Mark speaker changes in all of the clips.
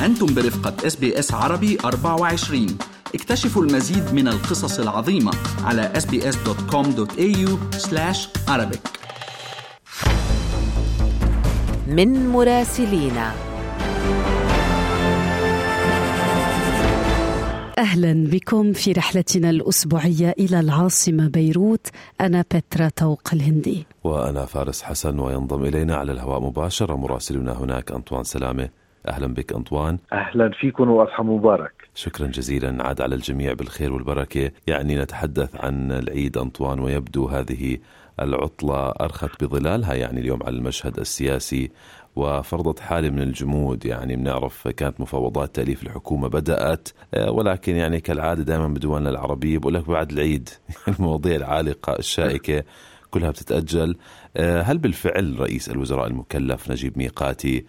Speaker 1: أنتم برفقة SBS عربي 24. اكتشفوا المزيد من القصص العظيمة على sbs.com.au/arabic.
Speaker 2: من مراسلينا.
Speaker 3: أهلا بكم في رحلتنا الأسبوعية إلى العاصمة بيروت. أنا بترا توق الهندي
Speaker 4: وأنا فارس حسن، وينضم إلينا على الهواء مباشرة مراسلنا هناك أنطوان سلامة. أهلا بك أنطوان.
Speaker 5: أهلا فيكم وأضحى مبارك.
Speaker 4: شكرا جزيلا، عاد على الجميع بالخير والبركة. يعني نتحدث عن العيد أنطوان، ويبدو هذه العطلة أرخت بظلالها يعني اليوم على المشهد السياسي وفرضت حالة من الجمود. يعني بنعرف كانت مفاوضات تأليف الحكومة بدأت، ولكن يعني كالعادة دائما بدولنا العربية بقول لك بعد العيد المواضيع العالقة الشائكة كلها بتتأجل. هل بالفعل رئيس الوزراء المكلف نجيب ميقاتي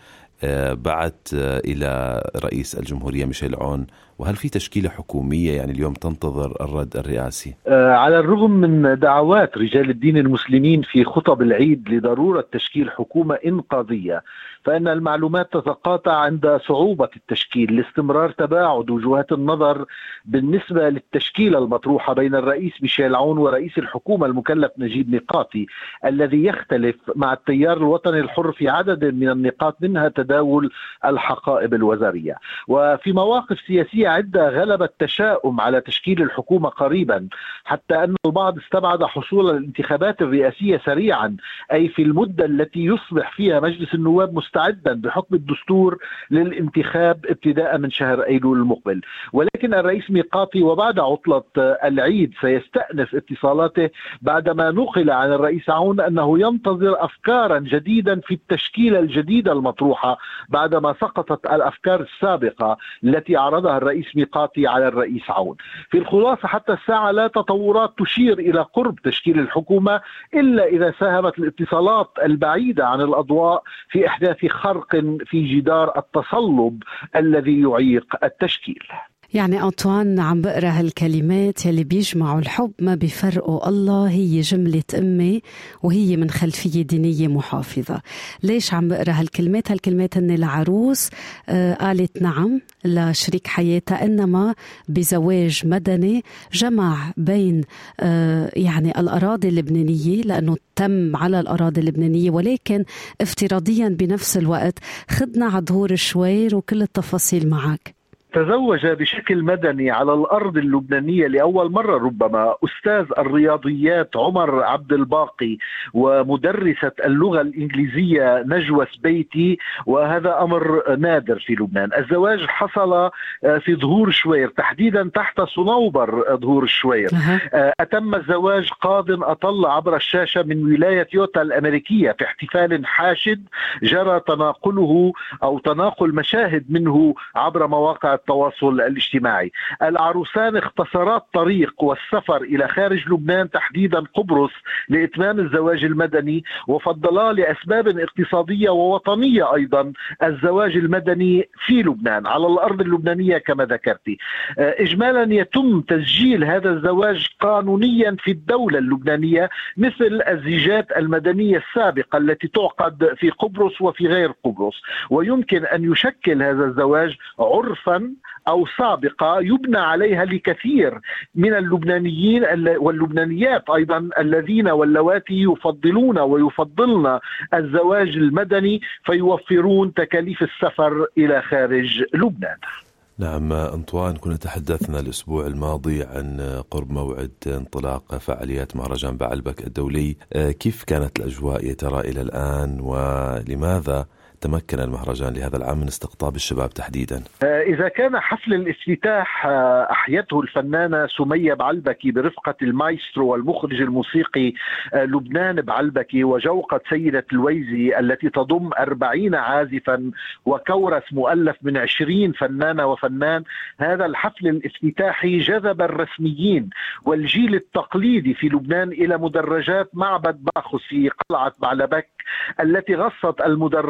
Speaker 4: بعت إلى رئيس الجمهورية ميشيل عون، وهل في تشكيلة حكومية يعني اليوم تنتظر الرد الرئاسي؟
Speaker 5: على الرغم من دعوات رجال الدين المسلمين في خطب العيد لضرورة تشكيل حكومة إنقاذية، فإن المعلومات تتقاطع عند صعوبة التشكيل لاستمرار تباعد وجهات النظر بالنسبة للتشكيلة المطروحة بين الرئيس ميشيل عون ورئيس الحكومة المكلف نجيب ميقاتي، الذي يختلف مع التيار الوطني الحر في عدد من النقاط، منها تداول الحقائب الوزارية. وفي مواقف سياسية عدة غلب التشاؤم على تشكيل الحكومة قريبا، حتى أن البعض استبعد حصول الانتخابات الرئاسية سريعا، أي في المدة التي يصبح فيها مجلس النواب مستعدا بحكم الدستور للانتخاب ابتداء من شهر أيلول المقبل. ولكن الرئيس ميقاتي وبعد عطلة العيد سيستأنف اتصالاته بعدما نقل عن الرئيس عون أنه ينتظر أفكارا جديدا في التشكيلة الجديدة المطروحة بعدما سقطت الأفكار السابقة التي عرضها الرئيس ميقاتي على الرئيس عون. في الخلاصة حتى الساعة لا تطورات تشير إلى قرب تشكيل الحكومة، إلا إذا ساهمت الاتصالات البعيدة عن الأضواء في إحداث خرق في جدار التصلب الذي يعيق التشكيل.
Speaker 3: يعني أنطوان عم بقرأ هالكلمات يلي بيجمعوا الحب ما بيفرقوا الله، هي جملة أمي وهي من خلفية دينية محافظة. ليش عم بقرأ هالكلمات؟ هالكلمات أن العروس قالت نعم لشريك حياتها، إنما بزواج مدني جمع بين يعني الأراضي اللبنانية، لأنه تم على الأراضي اللبنانية ولكن افتراضيا بنفس الوقت. خدنا عدهور الشوير وكل التفاصيل معك.
Speaker 5: تزوج بشكل مدني على الأرض اللبنانية لأول مرة ربما أستاذ الرياضيات عمر عبد الباقي ومدرسة اللغة الإنجليزية نجوى سبيتي، وهذا أمر نادر في لبنان. الزواج حصل في ظهور شوير، تحديدا تحت صنوبر ظهور الشوير. أتم الزواج قاض أطل عبر الشاشة من ولاية يوتا الأمريكية في احتفال حاشد جرى تناقله أو تناقل مشاهد منه عبر مواقع التواصل الاجتماعي. العروسان اختصرا الطريق والسفر إلى خارج لبنان، تحديدا قبرص، لإتمام الزواج المدني، وفضلا لأسباب اقتصادية ووطنية أيضا الزواج المدني في لبنان على الأرض اللبنانية كما ذكرتي. إجمالا يتم تسجيل هذا الزواج قانونيا في الدولة اللبنانية مثل الزيجات المدنية السابقة التي تعقد في قبرص وفي غير قبرص، ويمكن أن يشكل هذا الزواج عرفا أو سابقة يبنى عليها لكثير من اللبنانيين واللبنانيات أيضا الذين واللواتي يفضلون ويفضلن الزواج المدني فيوفرون تكاليف السفر إلى خارج لبنان.
Speaker 4: نعم أنطوان، كنا تحدثنا الأسبوع الماضي عن قرب موعد انطلاق فعاليات مهرجان بعلبك الدولي. كيف كانت الأجواء يا ترى إلى الآن، ولماذا تمكن المهرجان لهذا العام من استقطاب الشباب تحديدا؟
Speaker 5: إذا كان حفل الافتتاح أحيته الفنانة سمية بعلبكي برفقة المايسترو والمخرج الموسيقي لبنان بعلبكي وجوقة سيدة الويزي التي تضم 40 عازفا وكورس مؤلف من 20 فنانة وفنان، هذا الحفل الافتتاحي جذب الرسميين والجيل التقليدي في لبنان إلى مدرجات معبد باخوس في قلعة بعلبك التي غصت المدرجات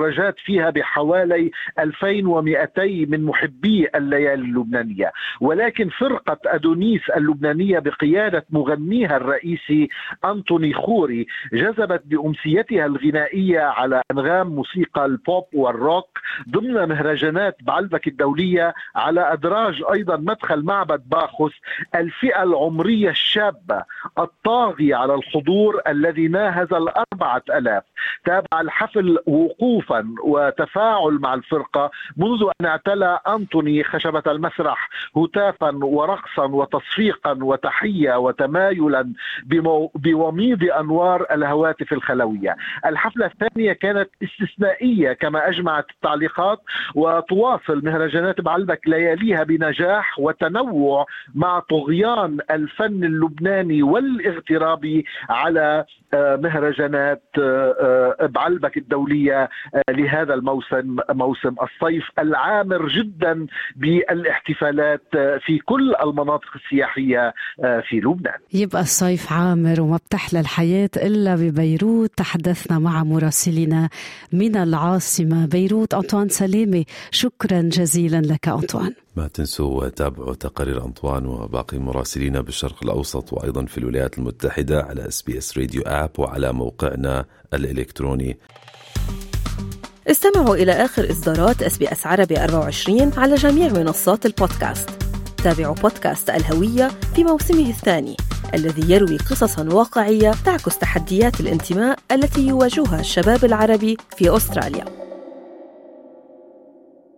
Speaker 5: فيها بحوالي 2200 من محبي الليالي اللبنانية، ولكن فرقة أدونيس اللبنانية بقيادة مغنيها الرئيسي أنطوني خوري جذبت بأمسيتها الغنائية على أنغام موسيقى البوب والروك ضمن مهرجانات بعلبك الدولية، على أدراج أيضا مدخل معبد باخوس الفئة العمرية الشابة الطاغية على الحضور الذي ناهز 4000. تابع الحفل وقوفا وتفاعل مع الفرقة منذ أن اعتلى أنطوني خشبة المسرح هتافا ورقصا وتصفيقا وتحية وتمايلا بوميض أنوار الهواتف الخلوية. الحفلة الثانية كانت استثنائية كما أجمعت التعليقات، وتواصل مهرجانات بعلبك لياليها بنجاح وتنوع مع طغيان الفن اللبناني والاغترابي على مهرجانات بعلبك الدولية لهذا الموسم، موسم الصيف العامر جدا بالاحتفالات في كل المناطق السياحية في لبنان.
Speaker 3: يبقى الصيف عامر وما بتحلى الحياة إلا ببيروت. تحدثنا مع مراسلنا من العاصمة بيروت أنطوان سلامة. شكرا جزيلا لك أنطوان.
Speaker 4: ما تنسوا تابعوا تقارير أنطوان وباقي مراسلين بالشرق الأوسط وأيضا في الولايات المتحدة على SBS راديو آب وعلى موقعنا الإلكتروني.
Speaker 6: استمعوا إلى آخر إصدارات SBS عربي 24 على جميع منصات البودكاست. تابعوا بودكاست الهوية في موسمه الثاني الذي يروي قصصاً واقعية تعكس تحديات الانتماء التي يواجهها الشباب العربي في أستراليا.